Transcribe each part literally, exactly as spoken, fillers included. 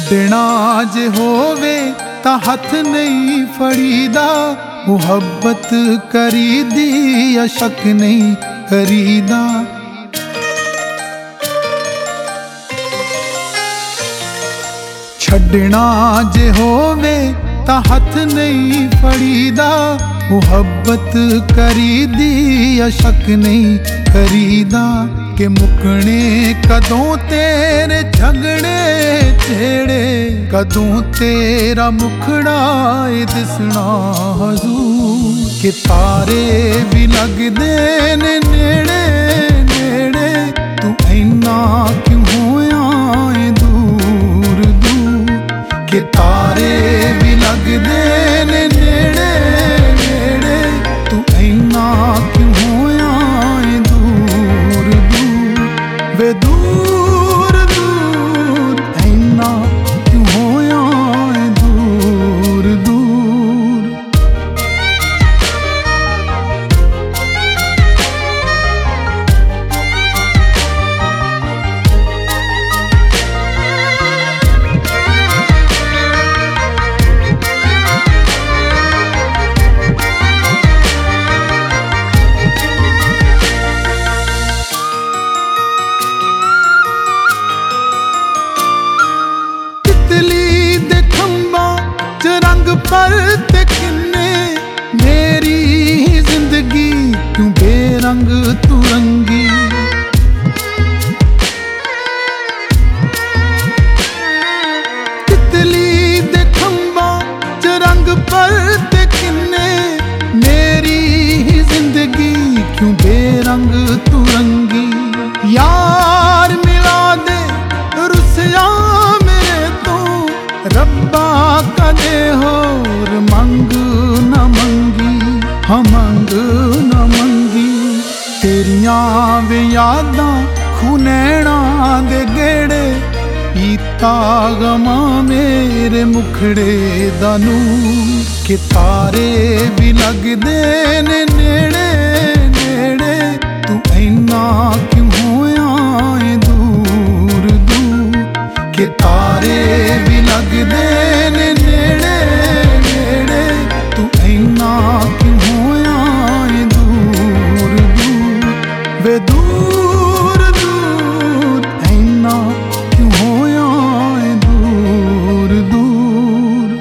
छड्डना जे होवे तां हथ नहीं फड़ीदा, मुहब्बत करीदी या शक नहीं करीदा। छड्डना जे होवे तां हथ नहीं फड़ीदा, मुहब्बत करीदी या शक नहीं करीदा। के मुकने कदों तेरे झगड़े छेड़े, कदों तेरा मुखड़ा दिसना हजूर। के तारे भी लगदे ने नेड़े नेड़े, तू इन्ना क्यों होया है दूर दूर। के तारे भी लगदे ने नेड़े नेड़े, तू इन्ना क्यों होया है दूर दूर। वे दूर दूर इन्ना क्यों होया है दूर दूर। पर ते किन्ने मेरी जिंदगी क्यों बेरंग तू रंगी। तितली दे खंबा च रंग पर ते किन्ने मेरी जिंदगी क्यों बेरंग तू रंगी। यार मिला दे रुसिया मेरे तो रब्बा कदे होर मंग न मंगी, हाँ मंग न मंगी। तेरियां वे यादां खुनैना दे गेड़े, पीता गमा मेरे मुखड़े दा नूर। के तारे भी लगदे ने नेड़े नेड़े, तू इन्ना क्यों होया है दूर दूर। के तारे भी लगदे ने नेड़े नेड़े, तू इन्ना क्यों होया है दूर दूर। वे दूर दूर इन्ना क्यों होया है दूर दूर।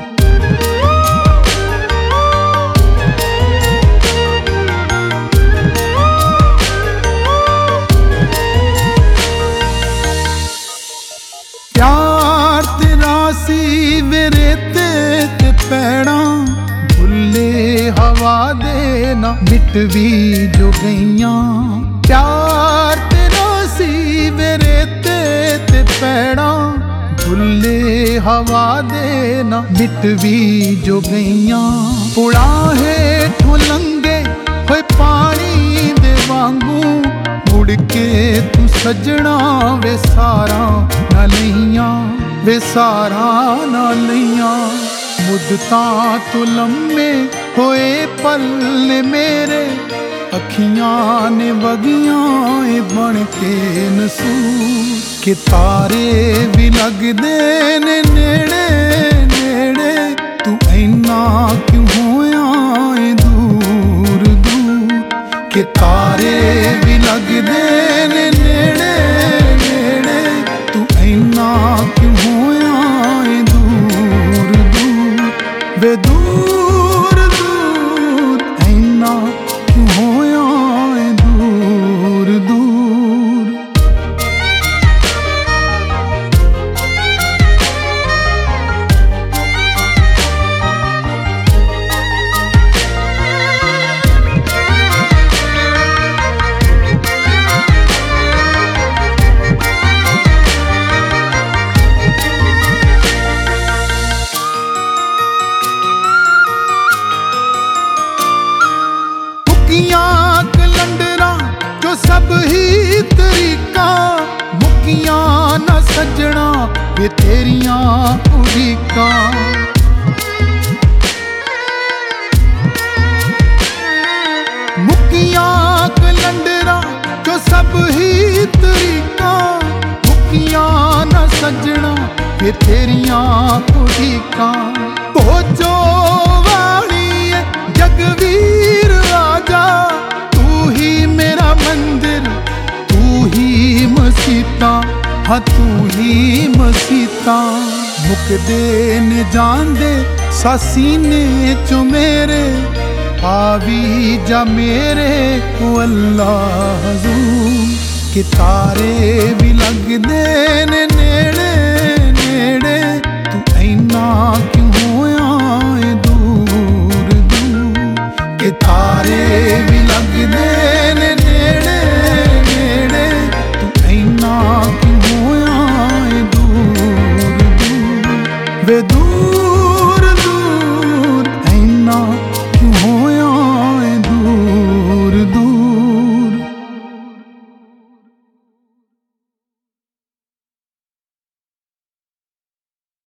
प्यार तेरा सी मेरे ते ते पैड़ा, भुल्ले हवा दे ना मिट भी जो गईयां। प्यार तेरा सी मेरे ते ते पैड़ा, भुल्ले हवा दे ना मिट भी जो गईयां। पुड़ा हेठों लंघे होए पानी दे वांगू, मुड़ के तू सजना वे सारा ना लइयां, वे सारा ना लइयां। मुद्दतां तो लम्मे होए पल ने मेरे, अखियां ने वगियां बन के नसूर। के तारे भी लगदे ने नेड़े नेड़े, तू इन्ना क्यों होया है दूर दूर। के तारे भी लगदे ने नेड़े नेड़े, तू इन्ना क्यों होया है दूर दूर। वे दूर दूर इन्ना क्यों होया है दूर दूर। जो सब ही तरीका मुकियां न सजना, वे तेरियां उड़ीका। मुकियां कलंडरा जो सब ही तरीका, मुकियां न सजना ਵੇ ਤੇਰੀਆਂ ਉਡੀਕਾਂ। ਭੋਜੋ ਵਾਲੀਏ ਜਗਵੀਰ ਆਜਾ, ਤੂੰ ਹੀ ਮੇਰਾ ਮੰਦਿਰ, ਤੂੰ ਹੀ ਮਸੀਤਾਂ, ਹਾਂ ਤੂੰ ਹੀ ਮਸੀਤਾਂ। ਮੁਕਦੇ ਨੇ ਜਾਂਦੇ ਸਾਸੀਨੇ ਚੋਂ ਮੇਰੇ, ਆਵੀ ਜਾ ਮੇਰੇ ਕੋ ਅੱਲਾ ਹਜ਼ੂਰ। ਕਿ ਤਾਰੇ ਵੀ ਲੱਗਦੇ ਨੇ